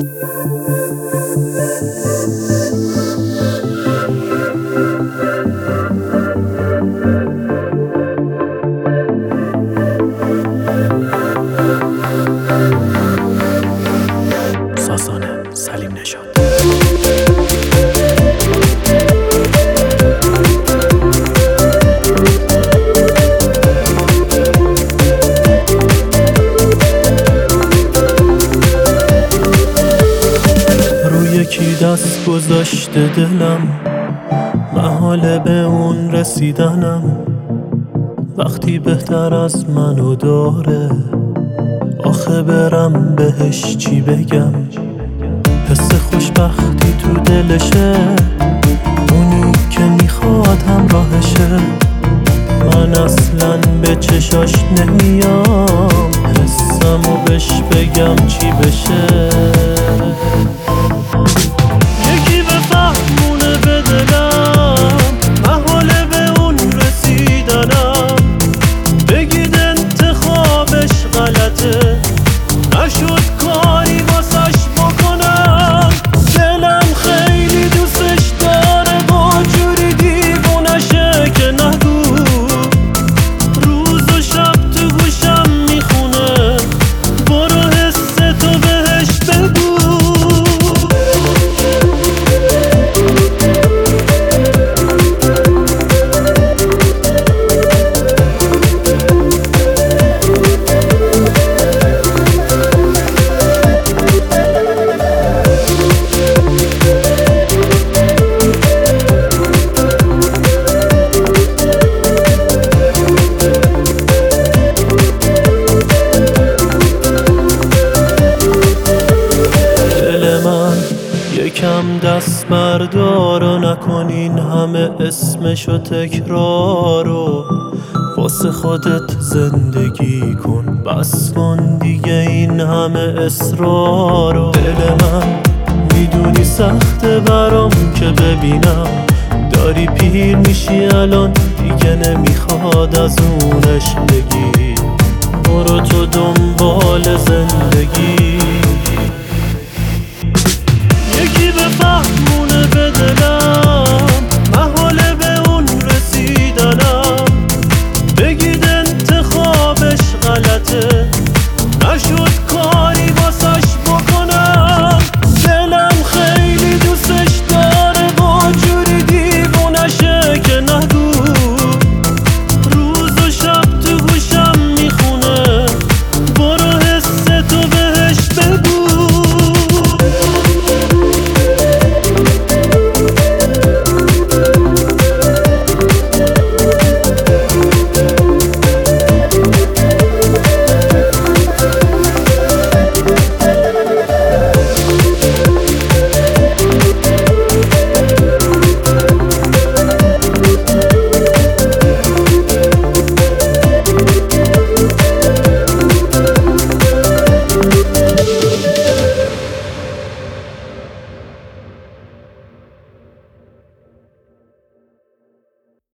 ساسانه سلیم نژاد. یکی دست گذاشته دلم، محاله به اون رسیدنم. وقتی بهتر از منو داره، آخه برم بهش چی بگم؟ حس خوشبختی تو دلشه، اونی که میخواد همراهشه. من اصلا به چشاش نمیام، حسمو بهش بگم چی بشه. یکی بفهمونه به دلم، محاله به اون رسیدنم. بگید انتخابش غلطه، نشد کاری واسش بکنم. دلم خیلی دوستش داره، با جوری دیوونشه که نگو. روز و شب تو گوشم میخونه، برو حس تو بهش بگو. یکم دست بردار و نکنین همه اسمشو تکرارو. واسه خودت زندگی کن، بس کن دیگه این همه اصرارو. دل من میدونی سخته برام که ببینم داری پیر میشی الان، دیگه نمیخواد از اونش بگی. برو تو دنبال زندگی. یکی بفهمونه به دلم،